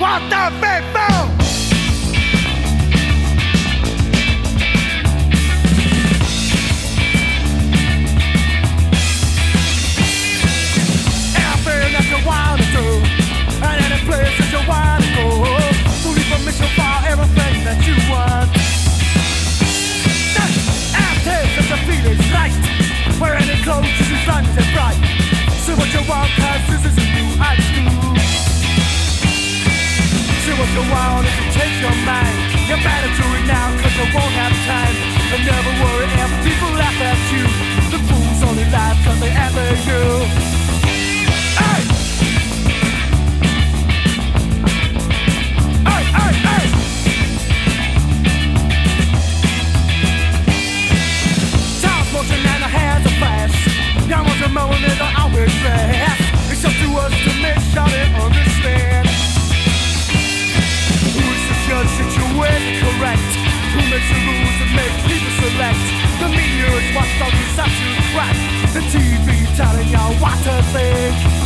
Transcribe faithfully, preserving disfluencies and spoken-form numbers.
What the people? Everything that you wanna do, and any place that you wanna go, to leave permission for everything that you want. After that the feeling's right, where any clothes is sunny and bright. See what you want, cause this is a new high school. See what you want if you change your mind. You better do it now, cause you won't have time. And never worry if people laugh at you. The fools only laugh cause they ever knew. Hey! Hey, hey, hey! Time's motion and the hands are fast. Young ones are mowing and they're always fast. It's up to us to make sure they understand. Who's the judge that you're correct? Who makes the rules and makes people select? The media is what's on the subject right. The T V telling y'all what to think.